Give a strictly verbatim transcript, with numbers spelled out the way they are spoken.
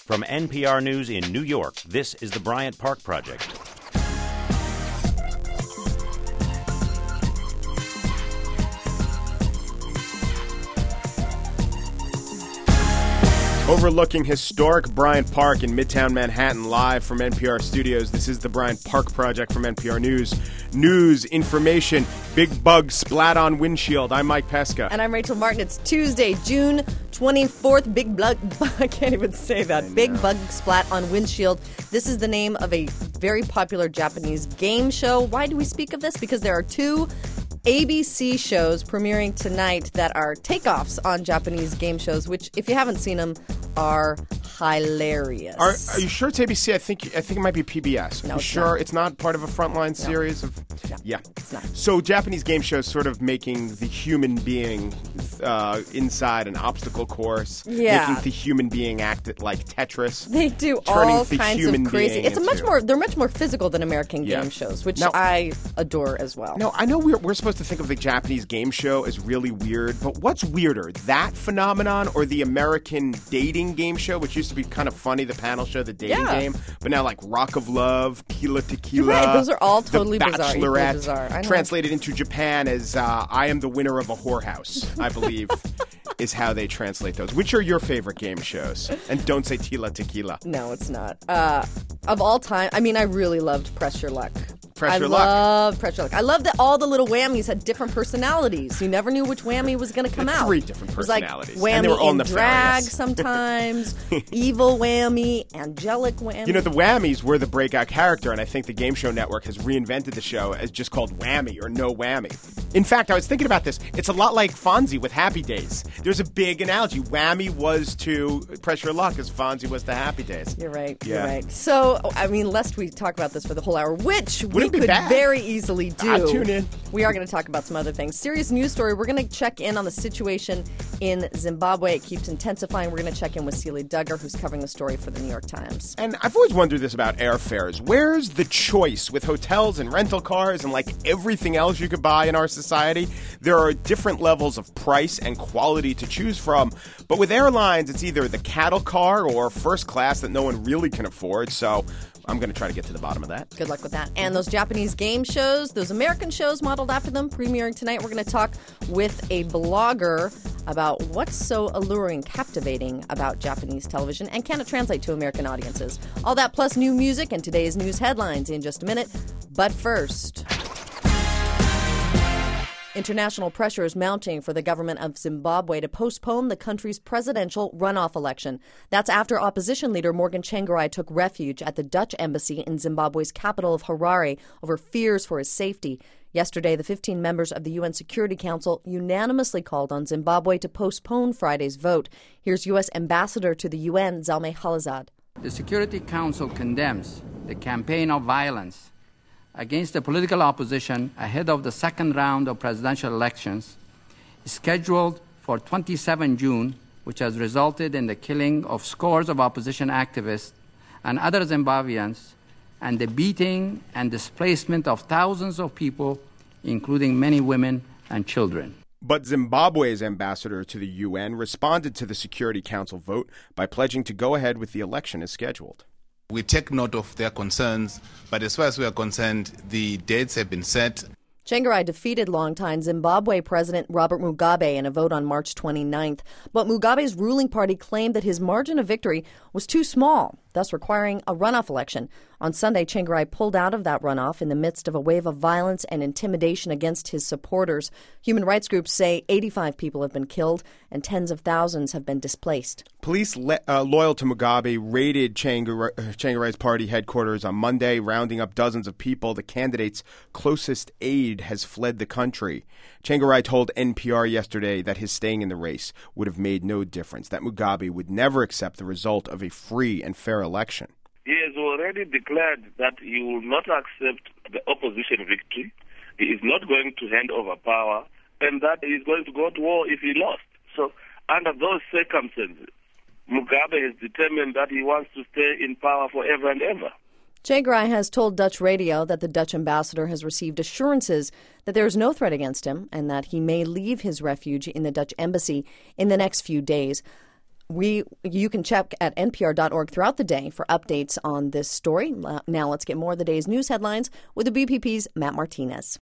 From N P R News in New York, this is the Bryant Park Project. Overlooking historic Bryant Park in Midtown Manhattan, live from N P R studios, this is the Bryant Park Project from N P R News. News, information, big bug splat on windshield. I'm Mike Pesca. And I'm Rachel Martin. It's Tuesday, June twenty-fourth. Big bug, I can't even say that. Big bug splat on windshield. This is the name of a very popular Japanese game show. Why do we speak of this? Because there are two A B C shows premiering tonight that are takeoffs on Japanese game shows, which, if you haven't seen them, are hilarious. Are, are you sure it's A B C? I think I think it might be P B S. Are No, you it's sure not. it's not part of a frontline No. series of? No, yeah, it's not. So Japanese game shows sort of making the human being uh, inside an obstacle course. Yeah. Making the human being act like Tetris. They do turning all the kinds human of crazy. being It's a much into- more. They're much more physical than American Yeah. game shows, which Now- I adore as well. No, I know we're, we're supposed to think of the Japanese game show as really weird, but what's weirder, that phenomenon or the American dating game show, which used to be kind of funny, the panel show, the dating Yeah. game, but now like Rock of Love, Tila Tequila. You're right, those are all The totally bizarre, equally Bachelorette, bizarre. I know. translated into Japan as uh, I am the winner of a whorehouse, I believe, is how they translate those. Which are your favorite game shows? And don't say Tila Tequila. No, it's not. Uh, of all time, I mean, I really loved Press Your Luck. Press I Your Luck. love Press Your Luck. I love that all the little whammies had different personalities. You never knew which whammy was going to come out. Three different It was like personalities. whammy And they were all in nefarious. drag sometimes, evil whammy, angelic whammy. You know, the Whammies were the breakout character, and I think the Game Show Network has reinvented the show as just called Whammy or No Whammy. In fact, I was thinking about this. It's a lot like Fonzie with Happy Days. There's a big analogy. Whammy was to Press Your Luck as Fonzie was to Happy Days. You're right. Yeah. You're right. So, I mean, lest we talk about this for the whole hour, which we Wouldn't be could bad. very easily do. Ah, tune in. We are going to talk about some other things. Serious news story. We're going to check in on the situation in Zimbabwe. It keeps intensifying. We're going to check in with Celia Duggar, who's covering the story for the New York Times. And I've always wondered this about airfares. Where's the choice with hotels and rental cars and like everything else you could buy in our society? There are different levels of price and quality to choose from. But with airlines, it's either the cattle car or first class that no one really can afford. So I'm going to try to get to the bottom of that. Good luck with that. And those Japanese game shows, those American shows modeled after them, premiering tonight. We're going to talk with a blogger about what's so alluring, captivating about Japanese television, and can it translate to American audiences. All that plus new music and today's news headlines in just a minute. But first, international pressure is mounting for the government of Zimbabwe to postpone the country's presidential runoff election. That's after opposition leader Morgan Tsvangirai took refuge at the Dutch embassy in Zimbabwe's capital of Harare over fears for his safety. Yesterday, the fifteen members of the U N Security Council unanimously called on Zimbabwe to postpone Friday's vote. Here's U S Ambassador to the U N, Zalmay Khalilzad. The Security Council condemns the campaign of violence against the political opposition ahead of the second round of presidential elections scheduled for the twenty-seventh of June, which has resulted in the killing of scores of opposition activists and other Zimbabweans and the beating and displacement of thousands of people, including many women and children. But Zimbabwe's ambassador to the U N responded to the Security Council vote by pledging to go ahead with the election as scheduled. We take note of their concerns, but as far as we are concerned, the dates have been set. Tsvangirai defeated longtime Zimbabwe President Robert Mugabe in a vote on March twenty-ninth. But Mugabe's ruling party claimed that his margin of victory was too small, thus requiring a runoff election. On Sunday, Tsvangirai pulled out of that runoff in the midst of a wave of violence and intimidation against his supporters. Human rights groups say eighty-five people have been killed and tens of thousands have been displaced. Police le- uh, loyal to Mugabe raided Tsvangirai- uh, Tsvangirai's party headquarters on Monday, rounding up dozens of people. The candidate's closest aide has fled the country. Tsvangirai told N P R yesterday that his staying in the race would have made no difference, that Mugabe would never accept the result of a free and fair election. He has already declared that he will not accept the opposition victory. He is not going to hand over power, and that he is going to go to war if he lost. So under those circumstances, Mugabe has determined that he wants to stay in power forever and ever. Tsvangirai has told Dutch radio that the Dutch ambassador has received assurances that there is no threat against him and that he may leave his refuge in the Dutch embassy in the next few days. We you can check at N P R dot org throughout the day for updates on this story. Now let's get more of the day's news headlines with the B P P's Matt Martinez.